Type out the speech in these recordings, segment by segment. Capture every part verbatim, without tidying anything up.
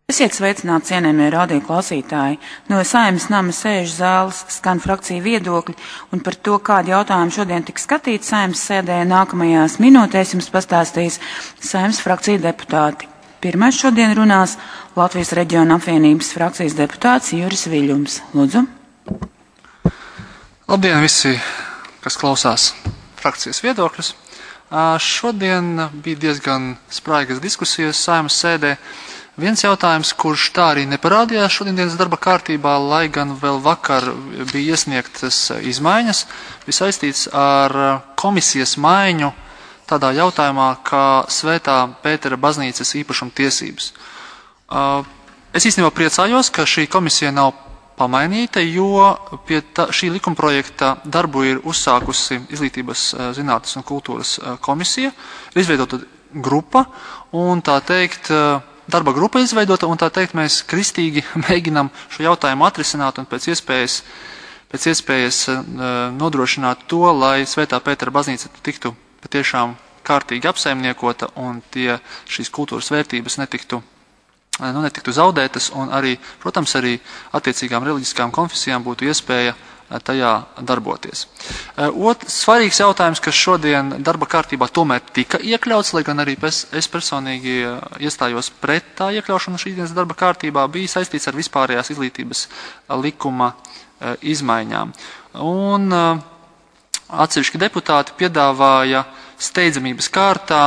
Esiet sveicināti, cienējamie radio klausītāji. No Saeimas nama sēžu zāles skan frakciju viedokļi, un par to, kādi jautājumi šodien tiks skatīti Saeimas sēdē, nākamajās minūtēs jums pastāstīs Saeimas frakciju deputāti. Pirmais šodien runās Latvijas reģiona apvienības frakcijas deputāts Juris Viļums. Lūdzu. Labdien visi, kas klausās frakcijas viedokļus. Šodien bija diezgan spraigas diskusijas Saeimas sēdē. Viens jautājums, kurš tā arī neparādījās šodienas darba kārtībā, lai gan vēl vakar bija iesniegtas izmaiņas, bija saistīts ar komisijas maiņu tādā jautājumā, kā Svētā Pētera baznīcas īpašuma tiesības. Es īstenībā priecājos, ka šī komisija nav pamainīta, jo pie tā, šī likumprojekta darbu ir uzsākusi Izglītības, zinātnes un kultūras komisija, ir izveidota grupa un tā teikt, darba grupa izveidota, un tā teikt, mēs kristīgi mēģinām šo jautājumu atrisināt un pēc iespējas, pēc iespējas nodrošināt to, lai Svētā Pētera baznīca tiktu patiešām kārtīgi apsaimniekota un tie šīs kultūras vērtības netiktu, nu, netiktu zaudētas, un arī, protams, arī attiecīgām reliģiskām konfesijām būtu iespēja tajā darboties. Otrs svarīgs jautājums, kas šodien darba kārtībā tomēr tika iekļauts, lai gan arī es personīgi iestājos pret tā iekļaušanu šīs darba kārtībā, bija saistīts ar vispārējās izglītības likuma izmaiņām. Un atsevišķi deputāti piedāvāja steidzamības kārtā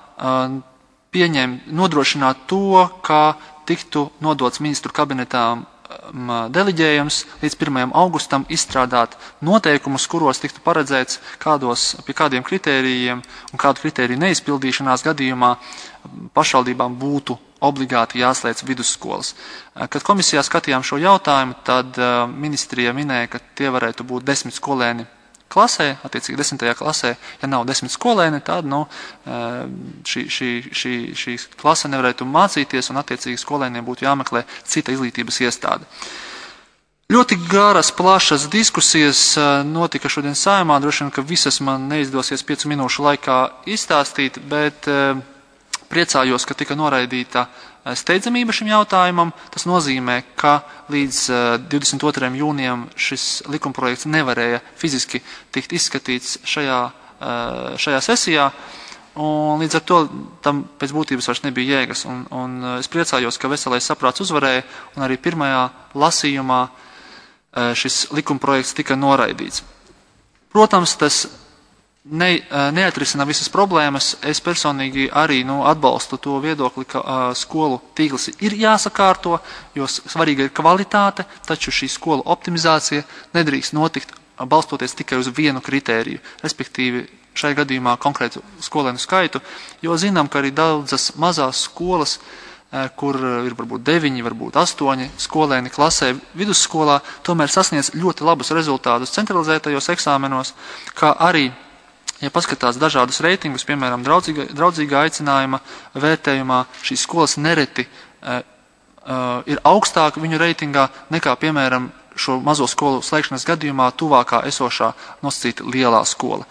pieņemt, nodrošināt to, ka tiktu nodots ministru kabinetām deliģējums līdz pirmajam augustam izstrādāt noteikumus, kuros tiktu paredzēts, kādos, pie kādiem kritērijiem un kādu kritēriju neizpildīšanās gadījumā pašvaldībām būtu obligāti jāslēdz vidusskolas. Kad komisijā skatījām šo jautājumu, tad ministrija minēja, ka tie varētu būt desmit skolēni klasē, attiecīgi desmitajā klasē, ja nav desmit skolēni, tad nu, šī, šī, šī, šī klase nevarētu mācīties un attiecīgi skolēniem būtu jāmeklē cita izglītības iestāde. Ļoti garas, plašas diskusijas notika šodien Saeimā, droši vien, ka visas man neizdosies piecu minūšu laikā izstāstīt, bet priecājos, ka tika noraidīta steidzamība šim jautājumam. Tas nozīmē, ka līdz divdesmit otrajam jūnijam šis likumprojekts nevarēja fiziski tikt izskatīts šajā, šajā sesijā, un līdz ar to tam pēc būtības vairs nebija jēgas. Un, un es priecājos, ka veselais saprāts uzvarēja, un arī pirmajā lasījumā šis likumprojekts tika noraidīts. Protams, tas Ne, neatrisina visas problēmas. Es personīgi arī nu, atbalstu to viedokli, ka uh, skolu tīkls ir jāsakārto, jo svarīga ir kvalitāte, taču šī skolu optimizācija nedrīkst notikt balstoties tikai uz vienu kritēriju, respektīvi šai gadījumā konkrētu skolēnu skaitu, jo zinām, ka arī daudzas mazās skolas, uh, kur ir varbūt deviņi, varbūt astoņi skolēni klasē vidusskolā, tomēr sasniedz ļoti labus rezultātus centralizētajos eksāmenos, kā arī ja paskatās dažādus reitingus, piemēram, draudzīga, draudzīgā aicinājuma vērtējumā, šīs skolas nereti uh, uh, ir augstāka viņu reitingā nekā, piemēram, šo mazo skolu slēgšanas gadījumā tuvākā esošā nosacīta lielā skola.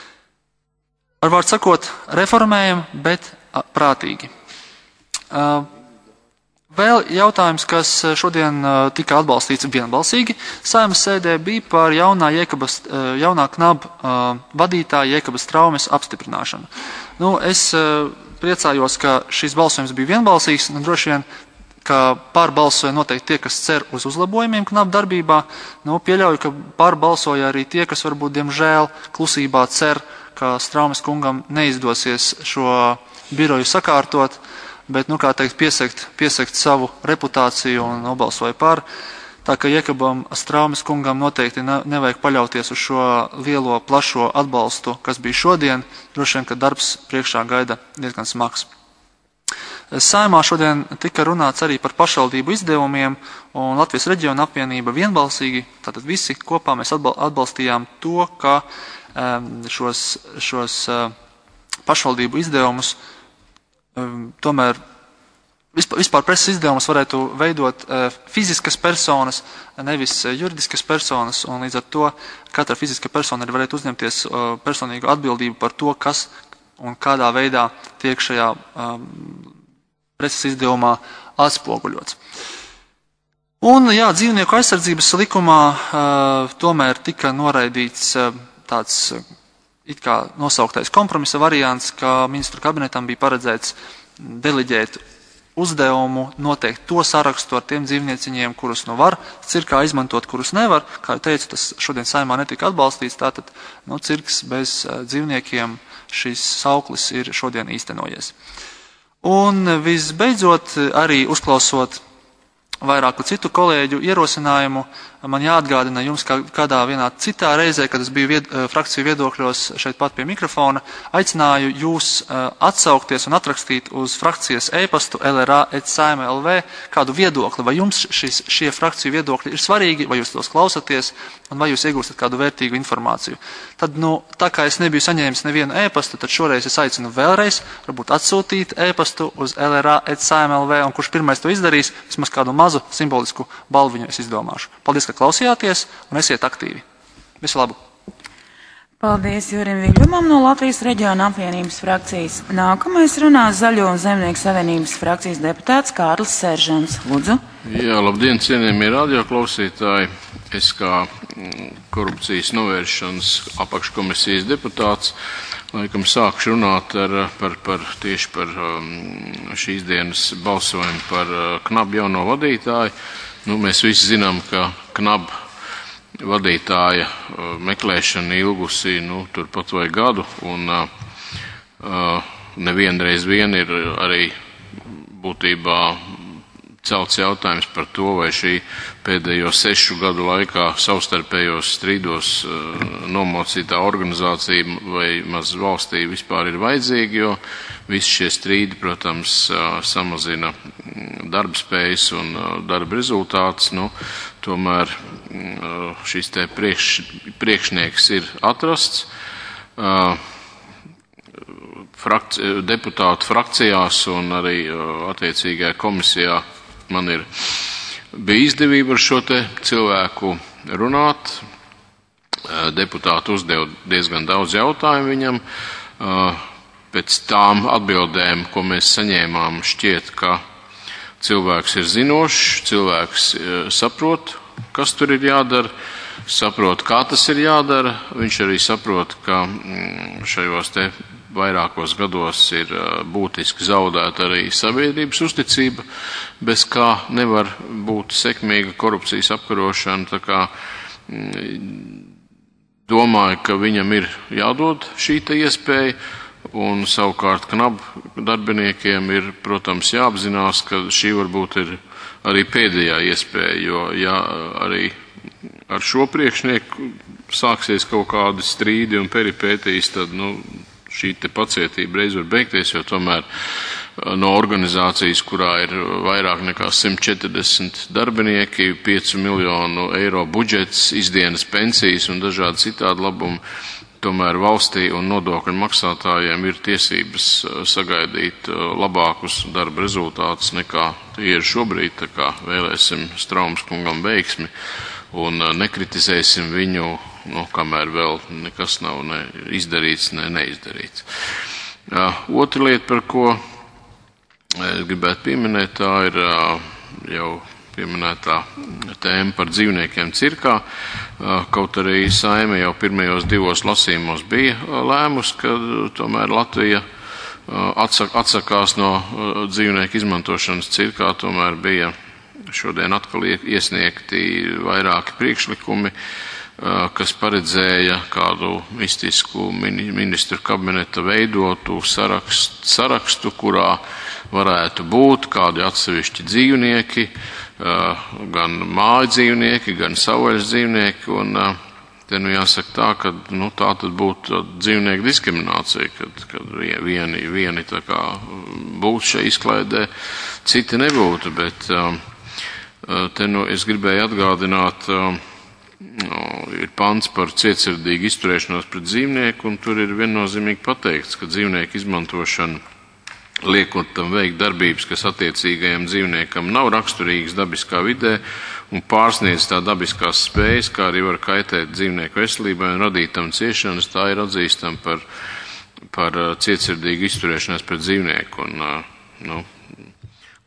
Ar vārdu sakot, reformējam, bet uh, prātīgi. Uh, Vēl jautājums, kas šodien tika atbalstīts vienbalsīgi Saeimas sēdē, bija par jaunā, Jēkabas, jaunā knab vadītāja Jēkabas Traumes apstiprināšanu. Nu, es priecājos, ka šis balsojums bija vienbalsīgs, un droši vien, ka pārbalsoja noteikti tie, kas cer uz uzlabojumiem knab darbībā. Nu, pieļauju, ka pārbalsoja arī tie, kas varbūt, diemžēl, klusībā cer, ka Traumes kungam neizdosies šo biroju sakārtot, bet, nu, kā teikt, piesekt, piesekt savu reputāciju un nobalsoja par. Tā ka Jēkabam Traumes kungam noteikti nevajag paļauties uz šo lielo, plašo atbalstu, kas bija šodien. Droši vien, ka darbs priekšā gaida diezgan smags. Saeimā šodien tika runāts arī par pašvaldību izdevumiem, un Latvijas reģiona apvienība vienbalsīgi, tātad visi kopā mēs atbalstījām to, ka šos, šos pašvaldību izdevumus tomēr vispār preses izdevumus varētu veidot fiziskas personas, nevis juridiskas personas, un līdz ar to katra fiziska persona arī varētu uzņemties personīgu atbildību par to, kas un kādā veidā tiek šajā preses izdevumā atspoguļots. Un, jā, dzīvnieku aizsardzības likumā uh, tomēr tika noraidīts uh, tāds uh, it kā nosauktais kompromisa variants, ka ministru kabinetam bija paredzēts deleģēt uzdevumu noteikt to sarakstu ar tiem dzīvnieciņiem, kurus nu var cirkā izmantot, kurus nevar. Kā jau teicu, tas šodien saimā netika atbalstīts, tātad nu, cirks bez uh, dzīvniekiem šis sauklis ir šodien īstenojies. Un visbeidzot, arī uzklausot vairāku citu kolēģu ierosinājumu, man jāatgādina jums, ka kādā vienā citā reizē, kad es biju vied, frakciju viedokļos šeit pat pie mikrofona, aicināju jūs atsaukties un atrakstīt uz frakcijas e-pastu l r a et saima punkt l v kādu viedokli, vai jums šis, šie frakciju viedokļi ir svarīgi, vai jūs tos klausaties, un vai jūs iegūstat kādu vērtīgu informāciju. Tad, nu, tā kā es nebiju saņēmis nevienu e-pastu, tad šoreiz es aicinu vēlreiz, varbūt atsūtīt e-pastu uz l r a et saima punkt l v, un kurš pirmais to izdarīs, vismaz kādu mazu simbolisku balviņu es izdomāšu. Paldies, ka klausījāties, un esiet aktīvi. Visu labu! Paldies Jurim Viļņumam no Latvijas reģiona apvienības frakcijas. Nākamais runās Zaļo un Zemnieku savienības frakcijas deputāts Kārlis Seržants. Lūdzu. Jā, labdien, cienījamie radioklausītāji. Es kā korupcijas novēršanas apakškomisijas deputāts laikam sākšu runāt ar, par, par, tieši par šīs dienas balsojumu par KNAB jauno vadītāju. Nu, mēs visi zinām, ka KNAB vadītāja meklēšana ilgusi nu, turpat vai gadu, un uh, nevienreiz vien ir arī būtībā celts jautājums par to, vai šī pēdējo sešu gadu laikā savstarpējos strīdos uh, nomocītā organizācija vai maz valstī vispār ir vajadzīga, jo visi šie strīdi, protams, uh, samazina darbspējas un uh, darba rezultātus. Nu, tomēr uh, šis te priekš, priekšnieks ir atrasts. Uh, frakci, deputātu frakcijās un arī uh, attiecīgajā komisijā man ir bija izdevība ar šo te cilvēku runāt. Deputāti uzdeva diezgan daudz jautājumu viņam. Pēc tām atbildēm, ko mēs saņēmām, šķiet, ka cilvēks ir zinošs, cilvēks saprot, kas tur ir jādara, saprot, kā tas ir jādara. Viņš arī saprot, ka šajos te vairākos gados ir būtiski zaudēta arī sabiedrības uzticība, bez kā nevar būt sekmīga korupcijas apkarošana. Tā kā domāju, ka viņam ir jādod šī te iespēja, un savukārt KNAB darbiniekiem ir, protams, jāapzinās, ka šī varbūt ir arī pēdējā iespēja, jo ja arī ar šo priekšnieku sāksies kaut kādi strīdi un peripētīs, tad, nu, šī te pacietība reiz var beigties, jo tomēr no organizācijas, kurā ir vairāk nekā simt četrdesmit darbinieki, piecu miljonu eiro budžets, izdienas pensijas un dažādi citādi labumi, tomēr valstī un nodokļu maksātājiem ir tiesības sagaidīt labākus darba rezultātus nekā tie ir šobrīd, tā kā vēlēsim Straumes kungam veiksmi un nekritizēsim viņu, nu, kamēr vēl nekas nav ne izdarīts, ne neizdarīts. Otra lieta, par ko es gribētu pieminēt, tā ir jau pieminētā tēma par dzīvniekiem cirkā. Kaut arī Saeima jau pirmajos divos lasījumos bija lēmus, ka tomēr Latvija atsak, atsakās no dzīvnieku izmantošanas cirkā, tomēr bija šodien atkal iesniegti vairāki priekšlikumi, kas paredzēja kādu mistisku ministru kabineta veidotu sarakstu, sarakstu, kurā varētu būt kādi atsevišķi dzīvnieki, gan māju dzīvnieki, gan savvaļas dzīvnieki, un te nu jāsaka tā, ka nu, tā tad būtu dzīvnieku diskriminācija, kad, kad vieni, vieni tā kā būtu šeit izklaidē, citi nebūtu, bet te nu es gribēju atgādināt, ir pants par cietsirdīgu izturēšanos pret dzīvnieku, un tur ir viennozīmīgi pateikts, ka dzīvnieku izmantošana liekot tam veikt darbības, kas attiecīgajam dzīvniekam nav raksturīgas dabiskā vidē un pārsniedz tā dabiskās spējas, kā arī var kaitēt dzīvnieku veselībai un radīt tam ciešanas, tā ir atzīstama par, par cietsirdīgu izturēšanos pret dzīvnieku. Un, nu,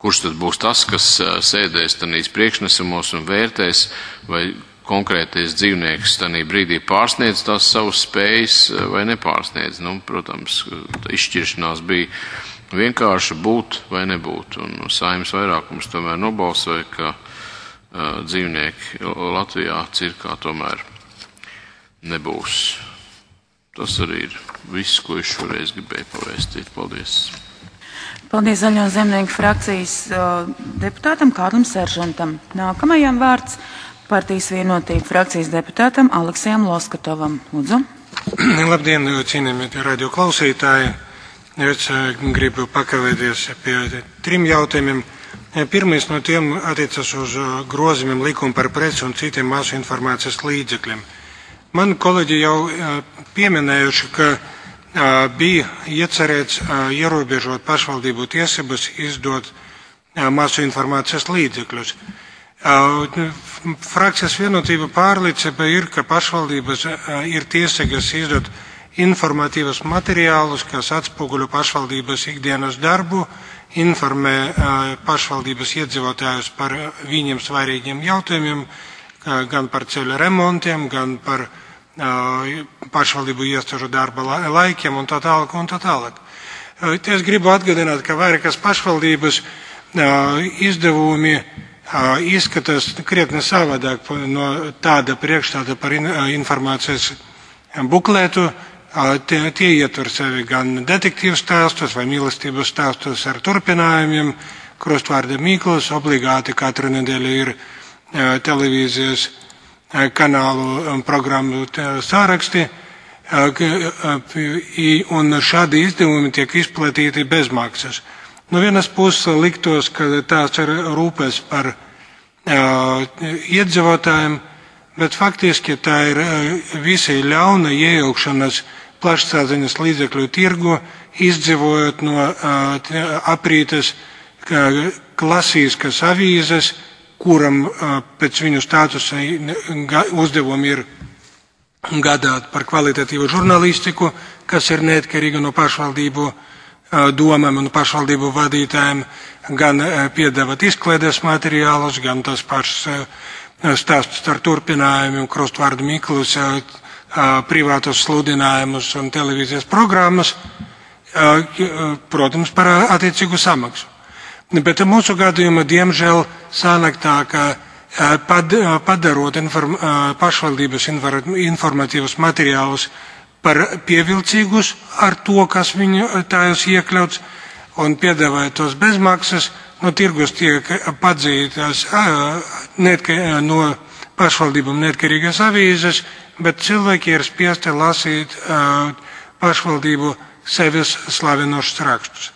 kurš tad būs tas, kas sēdēs tanīs priekšnesamos un vērtēs, vai konkrētais dzīvnieks tanī brīdī pārsniedz tās savas spējas vai nepārsniedz. Nu, protams, izšķiršanās bija vienkārši būt vai nebūt, un Saeimas vairākums tomēr nobalsoja, ka uh, dzīvnieki Latvijā cirkā tomēr nebūs. Tas arī ir viss, ko es šoreiz gribēju pavēstīt. Paldies! Paldies Zaļo zemnieku frakcijas uh, deputātam Kārlim Seržantam. Nākamajam vārds Partijas Vienotība frakcijas deputātam Aleksejam Loskatovam. Lūdzu. Labdien, cienījamie radio klausītāji! Es gribu pakavēties pie trim jautājumiem. Pirmais no tiem attiecas uz grozījumiem likumu par presi un citiem masu informācijas līdzekļiem. Mani kolēģi jau pieminējuši, ka bija iecerēts ierobežot pašvaldību tiesības izdot masu informācijas līdzekļus. Frakcijas Vienotība pārliecība ir, ka pašvaldības ir tiesīgas izdot informatīvas materiālus, kas atspoguļo pašvaldības ikdienas darbu, informē pašvaldības iedzīvotājus par viņiem svarīgiem jautājumiem, gan par ceļu remontiem, gan par pašvaldību iestāžu darba laikiem un tā tālāk un tā tālāk. Es gribu atgādināt, ka vairākas pašvaldības izdevumi izskatās krietni savādāk no tāda priekšstāda par informācijas buklētu. Tie, tie ietver sevi gan detektīvu stāstus vai mīlestības stāstus ar turpinājumiem, krustvārda mīklas, obligāti katru nedēļu ir televīzijas kanālu programmu sāraksti, un šādi izdevumi tiek izplatīti bez maksas. No vienas puses liktos, ka tās ir rūpes par iedzīvotājiem, bet faktiski tā ir visai ļauna iejaukšanas plašsaziņas līdzekļu tirgu, izdzīvojot no aprītes klasiskas avīzes, kuram pēc viņu statusa uzdevumi ir gādāt par kvalitatīvu žurnālistiku, kas ir neatkarīga no pašvaldību domām un pašvaldību vadītājiem, gan piedāvāt izklaides materiālus, gan tas pašs stāstus ar turpinājumiem, krustvārdu miklus, privātus sludinājumus un televīzijas programmas, protams, par attiecīgu samaksu. Bet mūsu gadījumā, diemžēl, sanāk tā, ka pad, padarot inform, pašvaldības informatīvus materiālus par pievilcīgus ar to, kas viņu tajos iekļauts, un piedāvājot tos bezmaksas, no tirgus tiek padzītas no pašvaldībām neatkarīgas avīzes, bet cilvēki ir spiesti lasīt pašvaldību sevis slavinošus rakstus.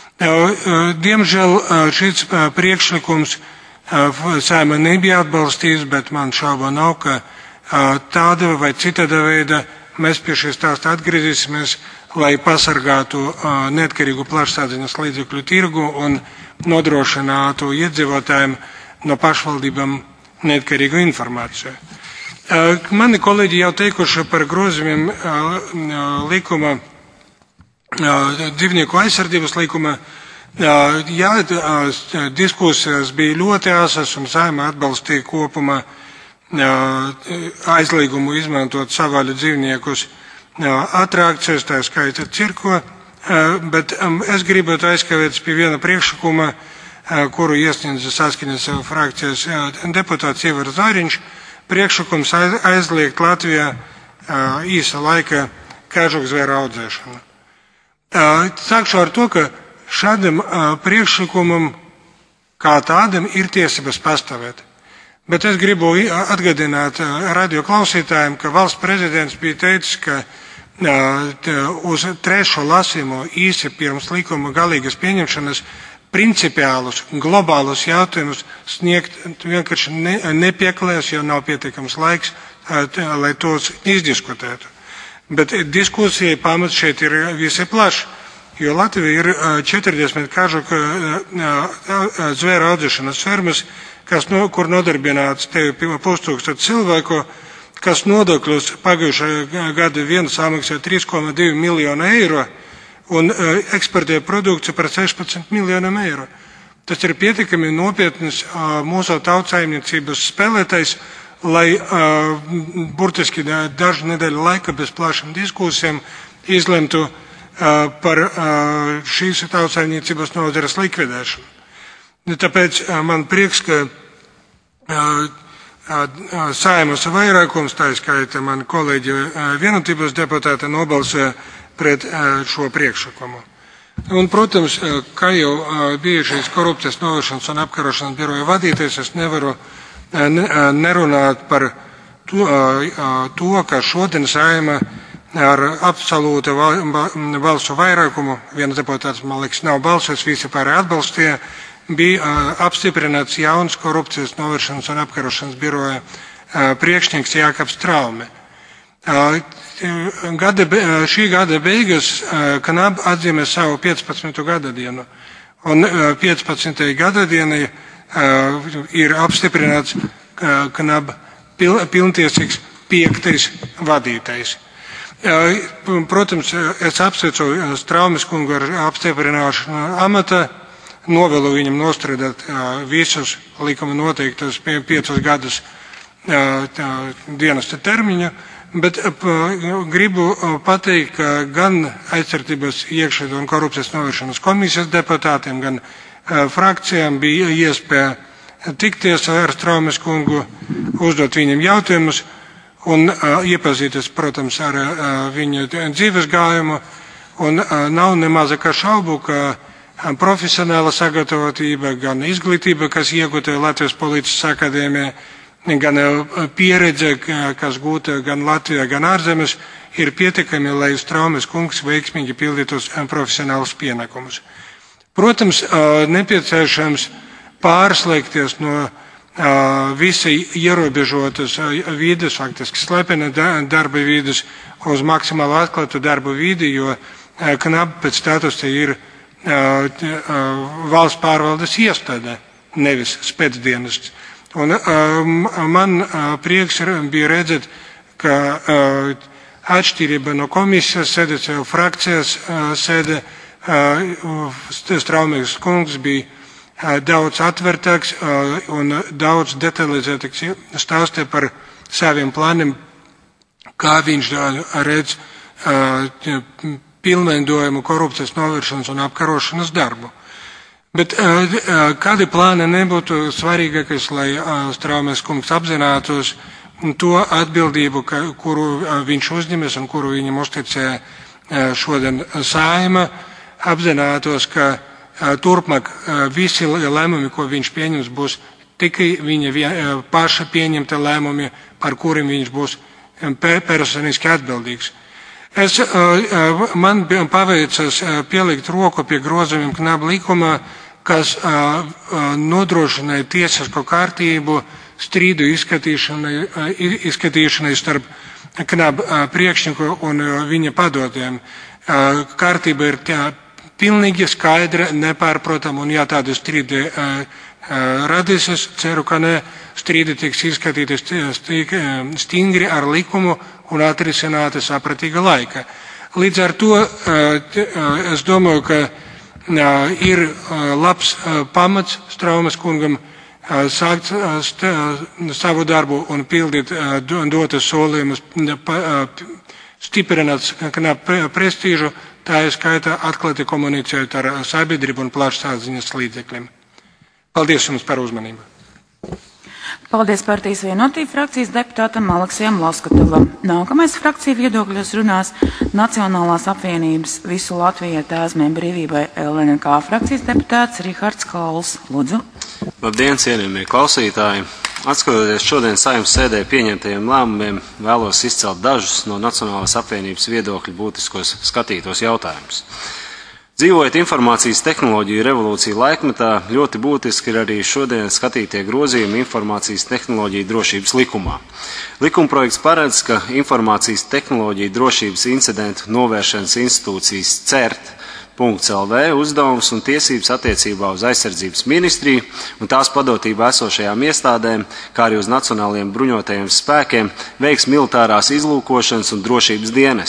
Diemžēl šis priekšlikums Saeima nebija atbalstīts, bet man šauba nav, ka tāda vai citāda veida mēs pie šī stāsta atgriezīsimies, lai pasargātu neatkarīgu plašsaziņas līdzekļu tirgu un nodrošinātu iedzīvotājiem no pašvaldībām neatkarīgu informāciju. Mani kolēģi jau teikuši par grozījumiem likuma, dzīvnieku aizsardzības likuma. Jā, diskusijas bija ļoti asas un Saeima atbalstīja kopumā aizliegumu izmantot savvaļu dzīvniekus atrakcijas, tā skaita cirko, bet es gribētu aizkavēties pie viena priekšlikuma, kuru iesniedza saskaņas frakcijas deputāts Ivars Zariņš, priekšlikums aizliegt Latvijā īsa laika kažokzvēru audzēšanu. Sākšu ar to, ka šādam priekšlikumam kā tādam ir tiesības pastāvēt. Bet es gribu atgādināt radio klausītājiem, ka valsts prezidents bija teicis, ka uz trešo lasījumu īsi pirms likuma galīgas pieņemšanas principiālus, globālus jautājumus sniegt vienkārši ne, nepieklēs, jo nav pietiekams laiks, lai tos izdiskutētu. Bet diskusija pamats šeit ir visai plašs, jo Latvija ir četrdesmit kažu zvēru audzēšanas fermas, kas no, kur nodarbināts tevi pustūkstot cilvēku, kas nodokļus pagājušā gada vienu samaksāja trīs komats divi miljonu eiro un eksportēja produkciju par sešpadsmit miljoniem eiro. Tas ir pietiekami nopietnas mūsu tautsaimniecības spēlētais, lai burtiski dažu nedēļu laika bez plašām diskusijām izlemtu par šīs tautsaimniecības nozares likvidēšanu. Tāpēc man prieks, ka Saeimas vairākums, tā skaitā mani kolēģi Vienotības deputāti, nobalsoja pret šo priekšlikumu. Un, protams, kā jau bijušais korupcijas novēršanas un apkarošanas biroja vadītājs, es nevaru nerunāt par to, to ka šodien Saeima ar absolūtu balsu vairākumu, viens deputāts, man liekas, nav balsojis, visi pārējie atbalstīja, bija apstiprināts jauns korupcijas novēršanas un apkarošanas biroja priekšnieks Jākaps Traume. Gada, šī gada beigas KNAB atzīmē savu piecpadsmito gada dienu, un piecpadsmitajai gada dienai ir apstiprināts KNAB pil, pilntiesīgs piektais vadītājs. Protams, es apsveicu Traumes kungu ar apstiprināšanu amata, novēlu viņam nostrādāt visus likuma noteiktos piecus gadus dienesta termiņu, bet gribu pateikt, ka gan aizsardzības iekšlietu un korupcijas novēršanas komisijas deputātiem, gan frakcijām bija iespēja tikties ar Traumes kungu, uzdot viņam jautājumus un iepazīties, protams, ar viņa dzīves gājumu, un nav nemazākā šaubu, ka profesionāla sagatavotība, gan izglītība, kas iegūta Latvijas Policijas akadēmijā, gan pieredze, kas gūta gan Latvijā, gan ārzemes, ir pietiekami, lai Traumes kungs veiksmīgi pildītu profesionālus pienākumus. Protams, nepieciešams pārslēgties no visai ierobežotas vides, faktiski slepena darba vides, uz maksimāli atklātu darba vidi, jo KNAB pēc statusa ir valsts pārvaldes iestādē, nevis spēcdienests. Un man prieks bija redzēt, ka atšķirība no komisijas sēdes jau frakcijas sēde, Traumes kungs bija daudz atvērtāks un daudz detalizētāks stāstīja par saviem plāniem, kā viņš redz pilnveidojumu korupcijas novēršanas un apkarošanas darbu. Bet kādi plāni nebūtu svarīgākais, lai Traumes kungs apzinātos to atbildību, kuru viņš uzņemies un kuru viņam uzticēja šodien Saeima, apzinātos, ka turpmāk visi lēmumi, ko viņš pieņems, būs tikai viņa paša pieņemta lēmumi, par kuriem viņš būs personiski atbildīgs. Es, man paveicas pielikt roku pie grozījumiem KNAB likumā, kas nodrošināja tiesisko kārtību strīdu izskatīšanai, izskatīšanai starp KNAB priekšnieku un viņa padotiem. Kārtība ir tā pilnīgi skaidra, nepārprotama, un ja tādi strīdi radīsies, ceru, ka ne, strīdi tiks izskatīti stingri ar likumu un atrisināti sapratīga laika. Līdz ar to es domāju, ka ir labs pamats Traumes kungam sākt savu darbu un pildīt dotas solījumus, stiprināt KNAB prestīžu, tā ir skaitā atklāti komunicējot ar sabiedrību un plašsaziņas līdzekļiem. Paldies jums par uzmanību. Paldies partijas Vienotība frakcijas deputātam Aleksijam Laskatovam. Nākamais frakcija viedokļos runās Nacionālās apvienības visu Latviju tēzmēm brīvībai L N K frakcijas deputāts Rihards Kauls. Lūdzu. Labdien, cienījamie klausītāji! Atskatoties šodien Saeimas sēdē pieņemtajiem lēmumiem, vēlos izcelt dažus no Nacionālās apvienības viedokļu būtiskos skatītos jautājumus. Dzīvojot informācijas tehnoloģiju revolūciju laikmetā, ļoti būtiski ir arī šodien skatītie grozījumi informācijas tehnoloģiju drošības likumā. Likumprojekts paredz, ka informācijas tehnoloģiju drošības incidentu novēršanas institūcijas CERT punkts L V uzdevums un tiesības attiecībā uz aizsardzības ministriju un tās padotību esošajām iestādēm, kā arī uz nacionālajiem bruņotajiem spēkiem, veiks militārās izlūkošanas un drošības dienests.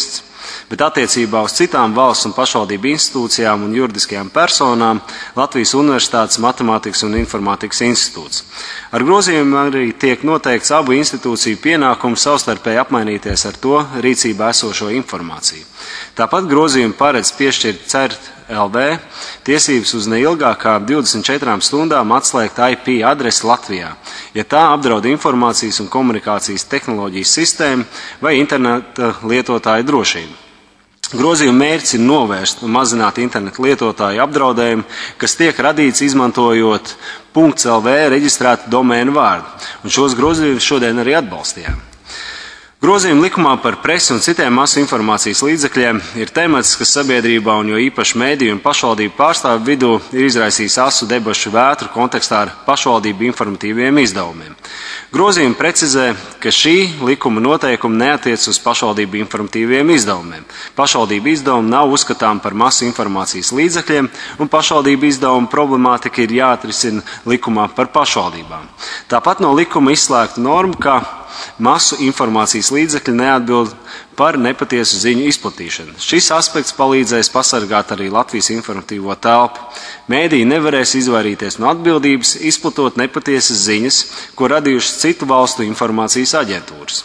bet attiecībā uz citām valsts un pašvaldību institūcijām un juridiskajām personām Latvijas Universitātes Matemātikas un Informātikas institūts. Ar grozījumu arī tiek noteikts abu institūciju pienākumu savstarpēji apmainīties ar to rīcībā esošo informāciju. Tāpat grozījumi paredz piešķirt CERT L V tiesības uz neilgāk kā divdesmit četrām stundām atslēgt I P adresi Latvijā, ja tā apdraud informācijas un komunikācijas tehnoloģijas sistēmu vai interneta lietotāju drošību. Grozījuma mērķis ir novērst un mazināt interneta lietotāju apdraudējumu, kas tiek radīts izmantojot .lv reģistrētu domēnu vārdu, un šos grozījumus šodien arī atbalstījām. Grozījumi likumā par presi un citiem masu informācijas līdzekļiem ir temats, kas sabiedrībā un jo īpaši mediju un pašvaldību pārstāvju vidū ir izraisījis asu debašu vētru kontekstā ar pašvaldību informatīviem izdevumiem. Grozījumi precizē, ka šī likuma noteikuma neatiec uz pašvaldību informatīviem izdevumiem. Pašvaldību izdevumi nav uzskatām par masu informācijas līdzekļiem, un pašvaldību izdevumu problemātika ir jāatrisina likumā par pašvaldībām. Tāpat no likuma izslēgta norma, ka masu informācijas līdzekļi neatbild par nepatiesu ziņu izplatīšanu. Šis aspekts palīdzēs pasargāt arī Latvijas informatīvo telpu. Mēdīji nevarēs izvairīties no atbildības, izplatot nepatiesas ziņas, ko radījušas citu valstu informācijas aģentūras.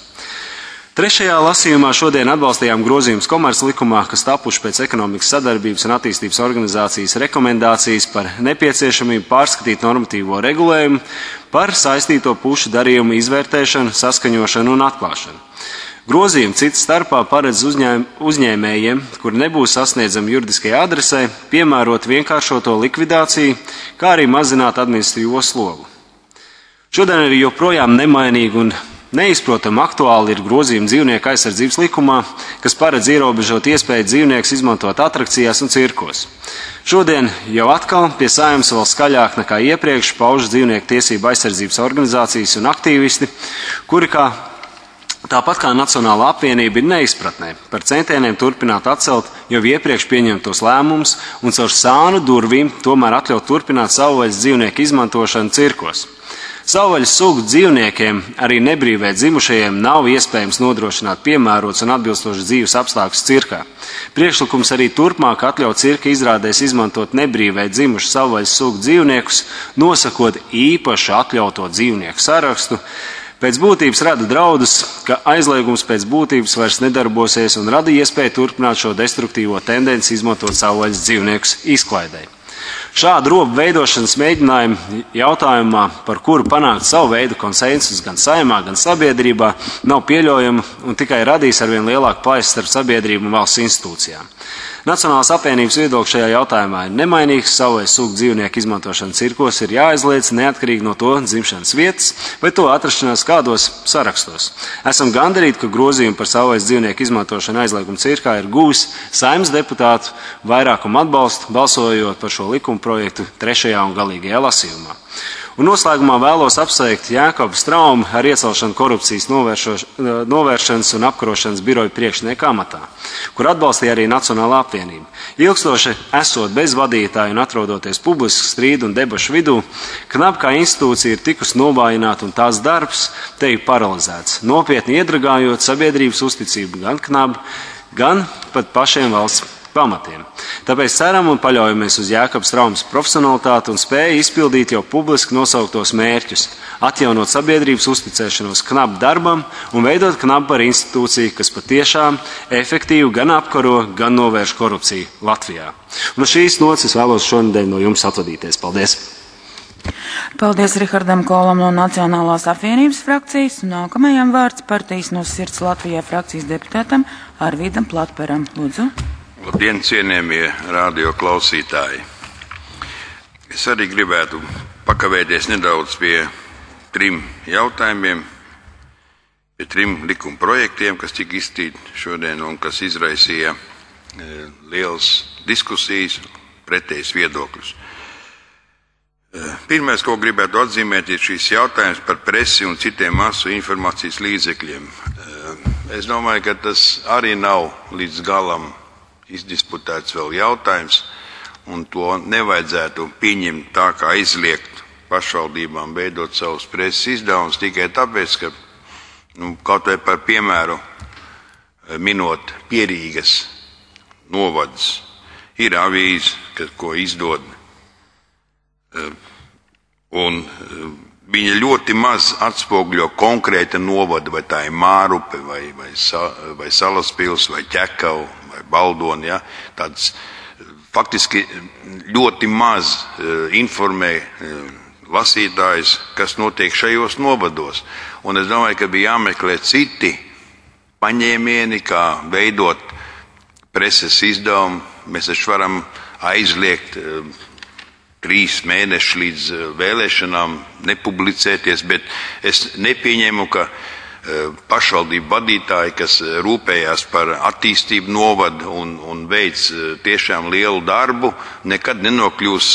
Trešajā lasījumā šodien atbalstījām grozījumus komerclikumā, kas tapuši pēc ekonomikas sadarbības un attīstības organizācijas rekomendācijas par nepieciešamību pārskatīt normatīvo regulējumu par saistīto pušu darījumu izvērtēšanu, saskaņošanu un atklāšanu. Grozījumi citas starpā paredz uzņēm, uzņēmējiem, kuri nebūs sasniedzami juridiskajai adresē, piemērot vienkāršoto likvidāciju, kā arī mazināt administratīvo slogu. Šodien arī joprojām nemainīgi un neizprotam aktuāli ir grozījumi dzīvnieku aizsardzības likumā, kas paredz ierobežot iespēju dzīvniekus izmantot atrakcijās un cirkos. Šodien jau atkal pie Saeimas vēl skaļāk nekā iepriekš pauž dzīvnieku tiesību aizsardzības organizācijas un aktīvisti, kuri kā tāpat kā Nacionālā apvienība ir neizpratnē par centieniem turpināt atcelt jau iepriekš pieņemtos lēmumus un caur sānu durvīm tomēr atļaut turpināt savvaļas dzīvnieku izmantošanu cirkos. Savvaļas sugu dzīvniekiem, arī nebrīvē dzimušajiem, nav iespējams nodrošināt piemērots un atbilstošs dzīves apstākļus cirkā. Priekšlikums arī turpmāk atļaut cirka izrādēs izmantot nebrīvē dzimušu savvaļas sugu dzīvniekus, nosakot īpašu atļauto dzīvnieku sarakstu, pēc būtības rada draudus, ka aizliegums pēc būtības vairs nedarbosies un rada iespēju turpināt šo destruktīvo tendenci izmantot savvaļas dzīvniekus izklaidei. Šādu robu veidošanas mēģinājumu jautājumā, par kuru panākt savu veidu konsensus gan Saeimā, gan sabiedrībā, nav pieļaujama un tikai radīs arvien lielāku plaisu starp sabiedrību un valsts institūcijām. Nacionālās apvienības viedoklis šajā jautājumā ir nemainīgs, savvaļas sugu dzīvnieku izmantošana cirkos ir jāaizliedz neatkarīgi no to dzimšanas vietas vai to atrašanās kādos sarakstos. Esam gandarīti, ka grozījumi par savvaļas dzīvnieku izmantošanu aizliegumu cirkā ir guvis Saeimas deputātu vairākumu atbalstu, balsojot par šo likuma projektu trešajā un galīgajā lasījumā. Un noslēgumā vēlos apsveikt Jākobu Straumu ar iecelšanu korupcijas novēršanas un apkarošanas biroja priekšnieka amatā, kur atbalstīja arī Nacionālā apvienība. Ilgstoši esot bez vadītāja un atrodoties publisku strīdu un debašu vidū, KNAB kā institūcija ir tikusi novājināta un tās darbs te ir paralizēts, nopietni iedragājot sabiedrības uzticību gan KNAB, gan pat pašiem valsts pamatiem. Tāpēc ceram un paļaujamies uz Jākaba Straumes profesionalitāti un spēju izpildīt jau publiski nosauktos mērķus, atjaunot sabiedrības uzticēšanos KNAB darbam un veidot KNAB par institūciju, kas patiešām efektīvi gan apkaro, gan novērš korupciju Latvijā. Un šīs nots es vēlos šonedēļ no jums atvadīties. Paldies! Paldies Rihardam Kolam no Nacionālās apvienības frakcijas. Nākamajam vārds partijas No sirds Latvijai frakcijas deputātam Arvīdam Platperam. Lūdzu. Labdien, cienījamie radio klausītāji! Es arī gribētu pakavēties nedaudz pie trim jautājumiem, pie trim likuma projektiem, kas tika izstīti šodien un kas izraisīja e, lielas diskusijas, pretējas viedokļus. E, pirmais, ko gribētu atzīmēt, ir šīs jautājums par presi un citiem masu informācijas līdzekļiem. E, es domāju, ka tas arī nav līdz galam izdisputēts vēl jautājums, un to nevajadzētu pieņemt tā kā aizliegt pašvaldībām veidot savus preses izdevumus tikai tāpēc, ka, nu, kaut vai par piemēru, minot Pierīgas novads. Ir avīze, ko izdod. Un viņa ļoti maz atspoguļo konkrēta novada, vai tā ir Mārupe, vai, vai, vai Salaspils, vai Ķekava, vai Baldoni. Ja? Tāds faktiski ļoti maz informē lasītājs, kas notiek šajos novados. Un es domāju, ka bija jāmeklē citi paņēmieni, kā veidot preses izdevumu. Mēs taču varam aizliegt trīs mēnešus līdz vēlēšanām nepublicēties, bet es nepieņemu, ka pašvaldību vadītāji, kas rūpējās par attīstību novadu un, un veic tiešām lielu darbu, nekad nenokļūs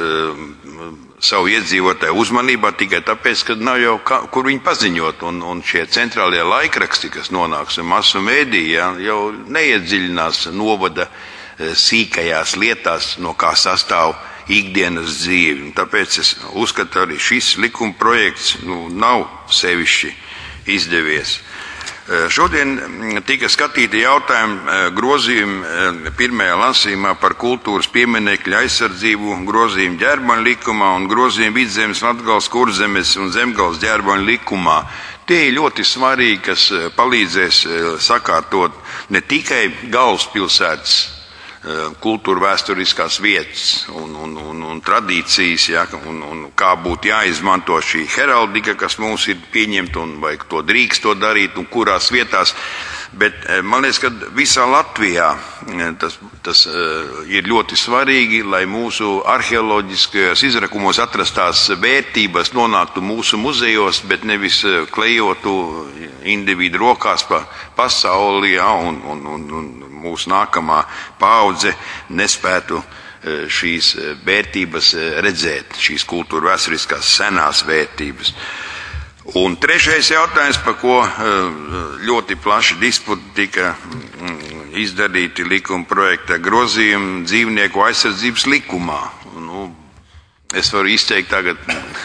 savu iedzīvotāju uzmanībā tikai tāpēc, ka nav jau kā, kur viņi paziņot. Un, un šie centrālie laikraksti, kas nonāks masu mēdījā, jau neiedziļinās novada sīkajās lietās, no kā sastāv ikdienas dzīvi. Un tāpēc es uzskatu, arī šis likuma projekts nu, nav sevišķi izdevies. Šodien tika skatīti jautājumi grozījumi pirmajā lasījumā par kultūras pieminekļu aizsardzību, grozījumi ģerboņu likumā un grozījumi Vidzemes, Latgales, Kurzemes un Zemgales ģerboņu likumā. Tie ir ļoti svarīgi, kas palīdzēs sakārtot ne tikai galvaspilsētas kultūra vēsturiskās vietas un, un, un, un tradīcijas, ja, un, un kā būtu jāizmanto šī heraldika, kas mums ir pieņemta, un vai to drīkst to darīt, un kurās vietās. Bet man liekas, ka visā Latvijā tas, tas ir ļoti svarīgi, lai mūsu arheoloģiskajos izrakumos atrastās vērtības nonāktu mūsu muzejos, bet nevis klejotu individu rokās pa pasauli, ja, un, un, un, un mūsu nākamā paudze nespētu šīs vērtības redzēt, šīs kultūra vēsturiskās senās vērtības. Un trešais jautājums, par ko ļoti plaši disputi tika izdarīti likuma projekta grozījumi dzīvnieku aizsardzības likumā. Nu, es varu izteikt tagad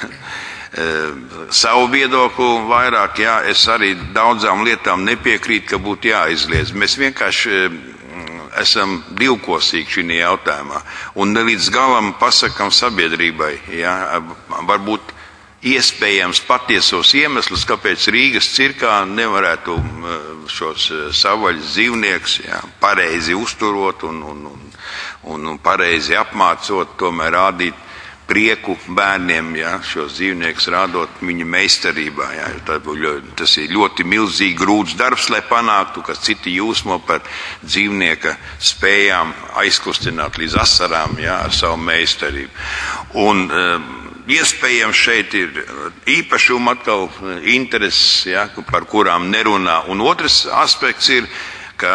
savu viedokli vairāk, jā, es arī daudzām lietām nepiekrītu, ka būtu jāizliedz. Mēs vienkārši esam divkosīgi šī jautājumā un ne līdz galam pasakam sabiedrībai, jā, varbūt iespējams patiesos iemeslus, kāpēc Rīgas cirkā nevarētu šos savvaļas dzīvniekus, jā, pareizi uzturot un, un, un, un pareizi apmācot, tomēr rādīt prieku bērniem, ja, šos dzīvniekus rādot viņa meistarībā. Ja, tas ir ļoti milzīgi grūts darbs, lai panāktu, ka citi jūsmo par dzīvnieka spējām aizkustināt līdz asarām, ja, ar savu meistarību. Un um, iespējams šeit ir īpašuma atkal intereses, ja, par kurām nerunā. Un otrs aspekts ir, ka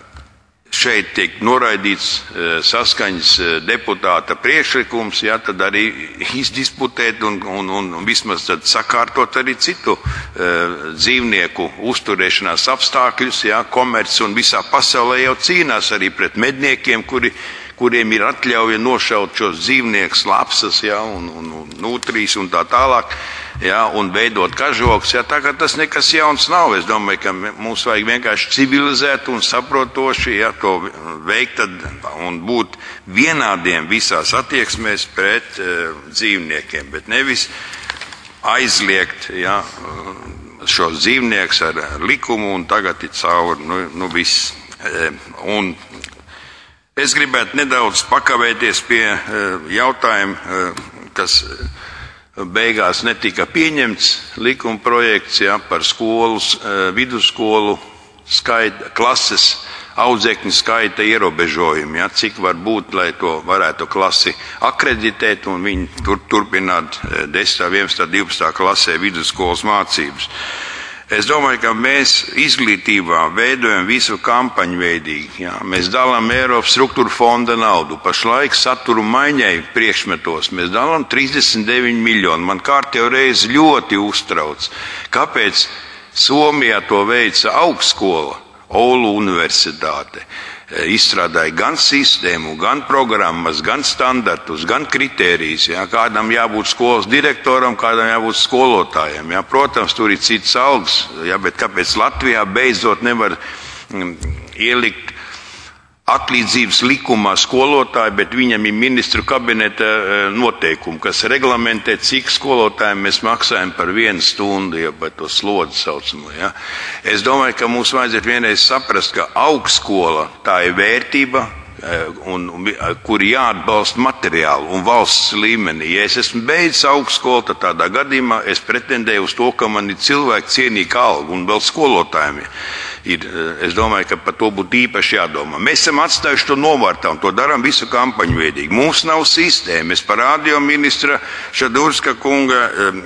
šeit tiek noraidīts saskaņas deputāta priekšlikums, ja, tad arī izdisputēt un, un, un vismaz tad sakārtot arī citu uh, dzīvnieku uzturēšanās apstākļus, ja, komerci un visā pasaulē jau cīnās arī pret medniekiem, kuri, kuriem ir atļauja nošaut šos dzīvniekus, lapsas, ja, un, un, un nutrijas un tā tālāk. Ja, un veidot kažoks, ja, tā kā tas nekas jauns nav. Es domāju, ka mums vajag vienkārši civilizēt un saprotoši, ja, to veikt tad, un būt vienādiem visās attieksmēs pret uh, dzīvniekiem, bet nevis aizliegt, ja, šos dzīvniekus ar likumu un tagad ir cauri, nu, nu viss. Uh, un es gribētu nedaudz pakavēties pie uh, jautājuma, uh, kas beigās netika pieņemts likuma projekts, ja, par skolas, vidusskolu skaita, klases audzēkņu skaita ierobežojumu, ja, cik var būt, lai to varētu klasi akreditēt un viņi tur, turpināt desmitā, vienpadsmitā, divpadsmitā klasē vidusskolas mācības. Es domāju, ka mēs izglītībā veidojam visu kampaņu veidīgi. Jā. Mēs dalām Eiropas struktūra fonda naudu. Pašlaik satura maiņai priekšmetos mēs dalām trīsdesmit deviņi miljoni. Man kārtējo reizi ļoti uztrauc. Kāpēc Somijā to veica augstskola, Oulu universitāte? Izstrādāja gan sistēmu, gan programmas, gan standartus, gan kritērijus. Ja, kādam jābūt skolas direktoram, kādam jābūt skolotājiem. Ja. Protams, tur ir cits algas, ja, bet kāpēc Latvijā beidzot nevar ielikt atlīdzības likumā skolotāji, bet viņam ir ministru kabineta noteikumi, kas reglamentē, cik skolotājiem mēs maksājam par vienu stundu, ja par to slodzi saucamo. Ja. Es domāju, ka mums vajadzētu vienreiz saprast, ka augstskola tā ir vērtība, un, un, kur jāatbalsta materiāli un valsts līmenī. Ja es esmu beidzis augstskolu, tad tādā gadījumā es pretendēju uz to, ka man ir cilvēki cienīga alga un vēl skolotājiem ir. Es domāju, ka par to būtu īpaši jādomā. Mēs esam atstājuši to novārtā un to darām visu kampaņu veidīgi. Mums nav sistēma. Es par radio ministra Šadurska kunga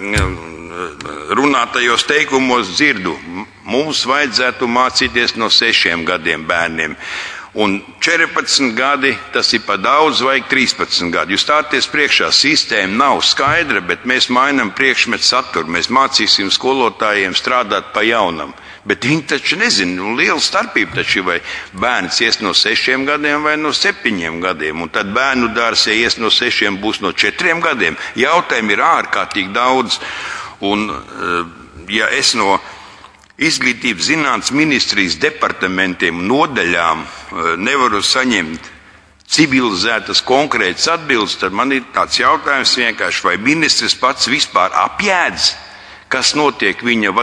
runātajos teikumos dzirdu. Mums vajadzētu mācīties no sešiem gadiem bērniem. Un četrpadsmit gadi, tas ir pa daudz, vajag trīspadsmit gadi. Jūs stāties priekšā, sistēma nav skaidra, bet mēs mainām priekšmetu saturu. Mēs mācīsim skolotājiem strādāt pa jaunam. Bet viņi taču nezina, un liela starpība taču, vai bērns ies no sešiem gadiem vai no septiņiem gadiem. Un tad bērnu dārs, ja ies no sešiem, būs no četriem gadiem. Jautājumi ir ārkārtīgi daudz. Un ja es no Izglītības zinātnes ministrijas departamentiem nodaļām nevaru saņemt civilizētas konkrētas atbildes, tad man ir tāds jautājums vienkārši, vai ministrs pats vispār apjēdz, kas notiek viņa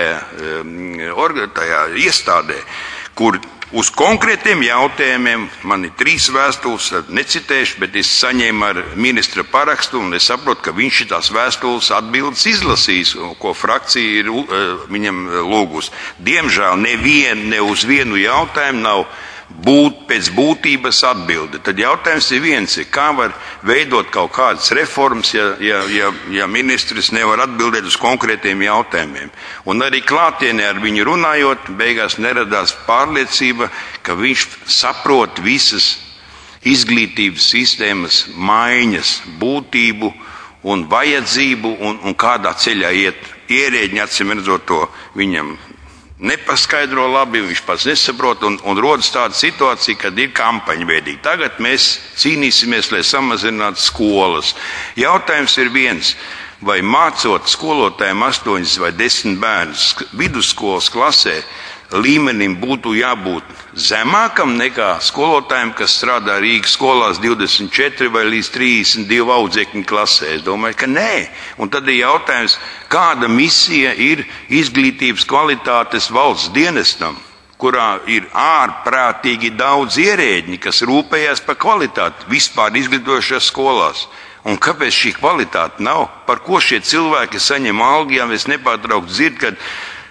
vadītajā tajā iestādē, kur uz konkrētiem jautājumiem man ir trīs vēstules, necitēšu, bet es saņēmu ar ministra parakstu un es saprotu, ka viņš šitās vēstules atbildes izlasīs, ko frakcija ir viņam lūgus. Diemžēl nevien, ne uz vienu jautājumu nav būt pēc būtības atbilde. Tad jautājums ir viens, kā var veidot kaut kādas reformas, ja, ja, ja, ja ministrs nevar atbildēt uz konkrētiem jautājumiem. Un arī klātienē ar viņu runājot, beigās neradās pārliecība, ka viņš saprot visas izglītības sistēmas maiņas, būtību un vajadzību un, un kādā ceļā iet. Ierēģi acīm redzot to viņam nepaskaidro labi, viņš pats nesaprot, un, un rodas tāda situācija, kad ir kampaņa veidīgi. Tagad mēs cīnīsimies, lai samazinātu skolas. Jautājums ir viens, vai mācot skolotājiem astoņas vai desmit bērnus vidusskolas klasē, līmenim būtu jābūt zemākam nekā skolotājiem, kas strādā Rīgas skolās divdesmit četri vai līdz trīsdesmit divi audzēkņu klasē. Es domāju, ka nē. Un tad ir jautājums, kāda misija ir izglītības kvalitātes valsts dienestam, kurā ir ārprātīgi daudz ierēģi, kas rūpējās par kvalitāti vispār izglītošās skolās. Un kāpēc šī kvalitāte nav? Par ko šie cilvēki saņem algu, ja mēs nepārtraukt dzird, kad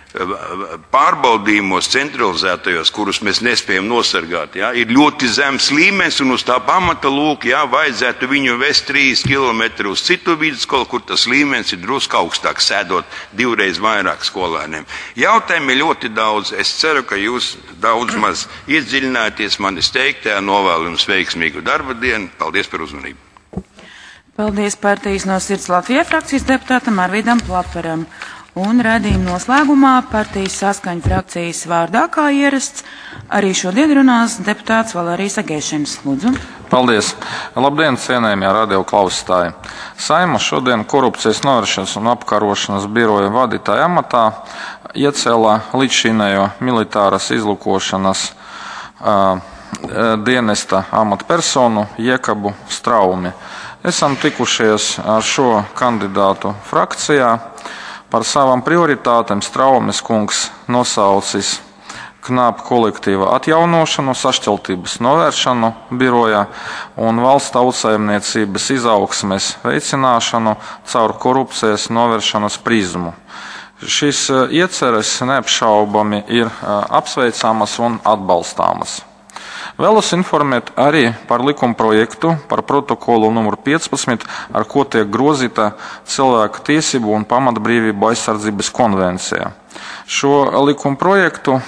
pārbaudījumos centralizētajos, kurus mēs nespējam nosargāt, ja, ir ļoti zems līmenis, un uz tā pamata lūk, ja, vajadzētu viņu vest trīs kilometru uz citu vidusskolu, kur tas līmenis ir drusku augstāk, sēdot divreiz vairāk skolēniem. Jautājumi ir ļoti daudz. Es ceru, ka jūs daudz maz iedziļināties manis teiktajā, novēlu jums veiksmīgu darba dienu. Paldies par uzmanību. Paldies partijas no Sirds Latvijai frakcijas deputātam Arvīdam Plaperam. Un raidījuma noslēgumā partijas Saskaņa frakcijas vārdā, kā ierasts, arī šodien runās deputāts Valērijas Agēšins. Lūdzu. Paldies. Labdien, cienējamie radio klausītāji. Saeima šodien korupcijas novēršanas un apkarošanas biroja vadītāja amatā iecēlā līdzšinējo militāras izlūkošanas uh, dienesta amatpersonu Jekabu Straumi. Esam tikušies ar šo kandidātu frakcijā. Par savām prioritātēm Straumes kungs nosaucis knapu kolektīva atjaunošanu, sašķeltības novēršanu birojā un valsts tautsaimniecības izaugsmes veicināšanu caur korupcijas novēršanas prizmu. Šis ieceres neapšaubami ir apsveicamas un atbalstāmas. Vēlos informēt arī par likuma projektu par protokolu numur piecpadsmit, ar ko tiek grozīta cilvēku tiesību un pamatbrīvību aizsardzības konvencija. Šo likuma projektu,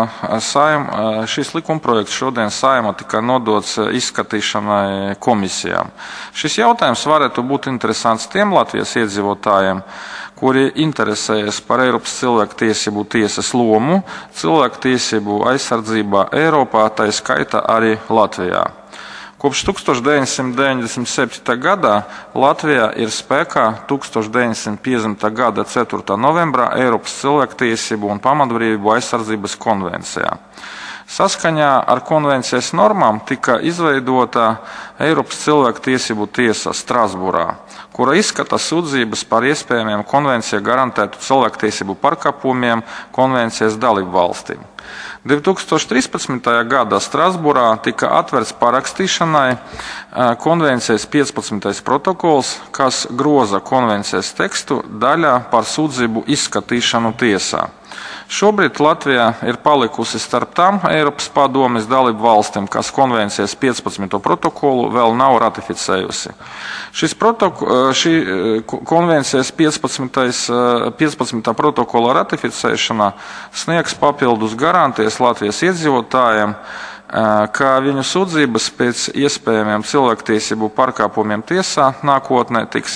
šis likuma projekts šodien Saeimā tika nodots izskatīšanai komisijām. Šis jautājums varētu būt interesants tiem Latvijas iedzīvotājiem, kuri interesējas par Eiropas cilvēktiesību tiesas lomu cilvēktiesību aizsardzībā Eiropā, tā skaitā arī Latvijā. Kopš tūkstoš deviņsimt deviņdesmit septītā gadā Latvijā ir spēkā tūkstoš deviņsimt piecdesmitā gada ceturtā novembrā Eiropas cilvēktiesību un pamatbrīvību aizsardzības konvencijā. Saskaņā ar konvencijas normām tika izveidota Eiropas cilvēktiesību tiesa Strasbūrā, kura izskata sūdzības par iespējamiem konvencijā garantētu cilvēktiesību pārkāpumiem konvencijas dalību valstīm. divi tūkstoši trīspadsmitajā gadā Strasbūrā tika atverts parakstīšanai konvencijas piecpadsmitais protokols, kas groza konvencijas tekstu daļā par sūdzību izskatīšanu tiesā. Šobrīd Latvija ir palikusi starp tām Eiropas padomes dalību valstīm, kas konvencijas piecpadsmito protokolu vēl nav ratificējusi. Šis protoko, šī konvencijas piecpadsmitā protokola ratificēšana sniegs papildus garantijas Latvijas iedzīvotājiem, ka viņu sūdzības pēc iespējamiem cilvēktiesību pārkāpumiem tiesā nākotnē tiks,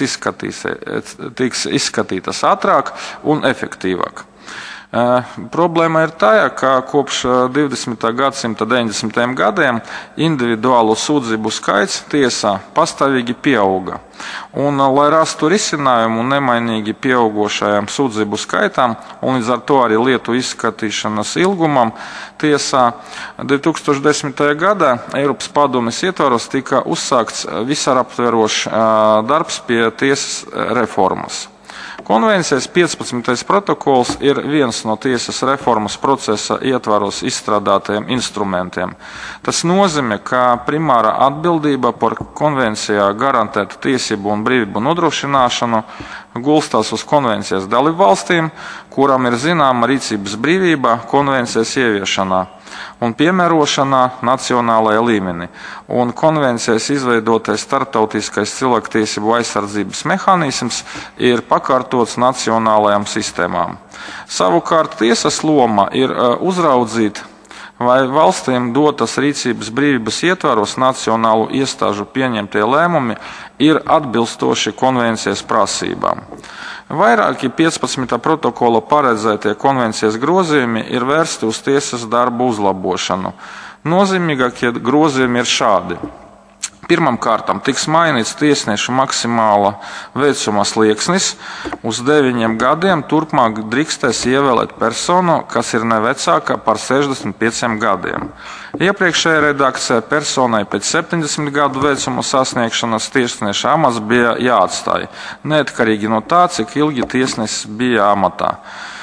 tiks izskatītas ātrāk un efektīvāk. Problēma ir tā, ka kopš divdesmitā gadsimta deviņdesmitajiem gadiem individuālu sūdzību skaits tiesā pastāvīgi pieauga. Un, lai rastu risinājumu nemainīgi pieaugošajam sūdzību skaitam un līdz ar to arī lietu izskatīšanas ilgumam, tiesā divi tūkstoši desmitajā gadā Eiropas padomes ietvaros tika uzsākts visaptverošs darbs pie tiesas reformas. Konvencijas piecpadsmitais protokols ir viens no tiesas reformas procesa ietvaros izstrādātajiem instrumentiem. Tas nozīmē, ka primāra atbildība par konvencijā garantētu tiesību un brīvību nodrošināšanu gulstās uz konvencijas dalību valstīm, kuram ir zināma rīcības brīvība konvencijas ieviešanā un piemērošanā nacionālajā līmenī, un konvencijas izveidotais starptautiskais cilvēktiesību aizsardzības mehānisms ir pakārtots nacionālajām sistēmām. Savukārt tiesas loma ir uzraudzīt, vai valstīm dotas rīcības brīvības ietvaros nacionālu iestāžu pieņemtie lēmumi ir atbilstoši konvencijas prasībām. Vairāki piecpadsmitā protokola paredzētie konvencijas grozījumi ir vērsti uz tiesas darbu uzlabošanu. Nozīmīgākie grozījumi ir šādi. Pirmam kārtam tiks mainīts tiesnešu maksimāla vecuma slieksnis. Uz deviņiem gadiem turpmāk drīkstēs ievēlēt personu, kas ir ne vecāka par sešdesmit pieciem gadiem. Iepriekšējā redakcijā personai pēc septiņdesmit gadu vecuma sasniegšanas tiesneša amats bija jāatstāj, neatkarīgi no tā, cik ilgi tiesnesis bija amatā.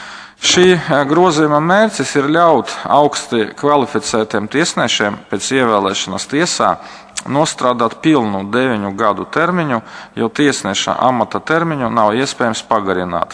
Šī grozījuma mērķis ir ļaut augsti kvalificētiem tiesnešiem pēc ievēlēšanas tiesā nostrādāt pilnu deviņu gadu termiņu, jo tiesneša amata termiņu nav iespējams pagarināt.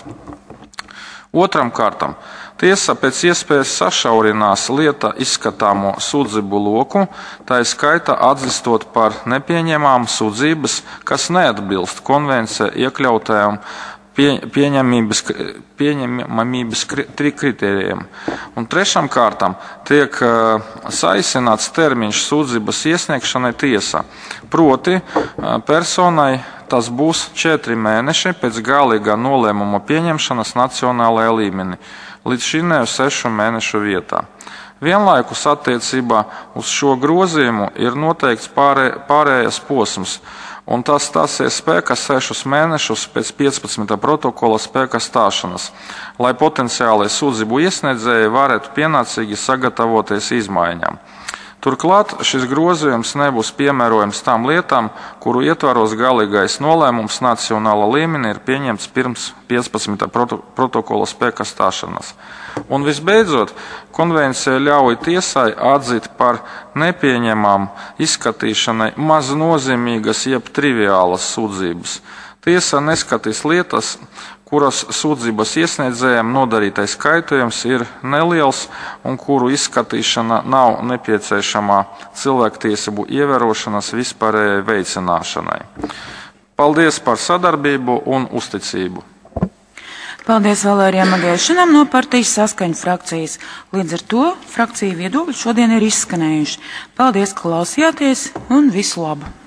Otram kārtam tiesa pēc iespējas sašaurinās lieta izskatāmo sūdzību loku, tā ir skaita atzīstot par nepieņemamu sūdzības, kas neatbilst konvencijā iekļautajām pieņemamības, pieņemamības kritērijiem. Un trešam kārtam tiek saīsināts termiņš sūdzības iesniegšanai tiesā. Proti personai tas būs četri mēneši pēc galīgā nolēmuma pieņemšanas nacionālajā līmenī, līdz šinēju sešu mēnešu vietā. Vienlaikus attiecībā uz šo grozījumu ir noteikts pārē, pārējais posms, un tas stāsies spēkā sešus mēnešus pēc piecpadsmitā protokola spēkā stāšanas, lai potenciālai sūdzību iesniedzēji varētu pienācīgi sagatavoties izmaiņām. Turklāt šis grozījums nebūs piemērojams tām lietām, kuru ietvaros galīgais nolēmums nacionāla līmenī ir pieņemts pirms piecpadsmitā protokola spēkā stāšanas. Un visbeidzot, konvencija ļauj tiesai atzīt par nepieņemamu izskatīšanai maz nozīmīgas jeb triviālas sūdzības. Tiesa neskatīs lietas, kuras sūdzības iesniedzējiem nodarītais kaitējums ir neliels un kuru izskatīšana nav nepieciešamā cilvēktiesību ievērošanas vispārējai veicināšanai. Paldies par sadarbību un uzticību! Paldies Valērijam Magēšanam no partijas Saskaņa frakcijas. Līdz ar to frakciju viedokļi šodien ir izskanējuši. Paldies, ka klausījāties un visu labu!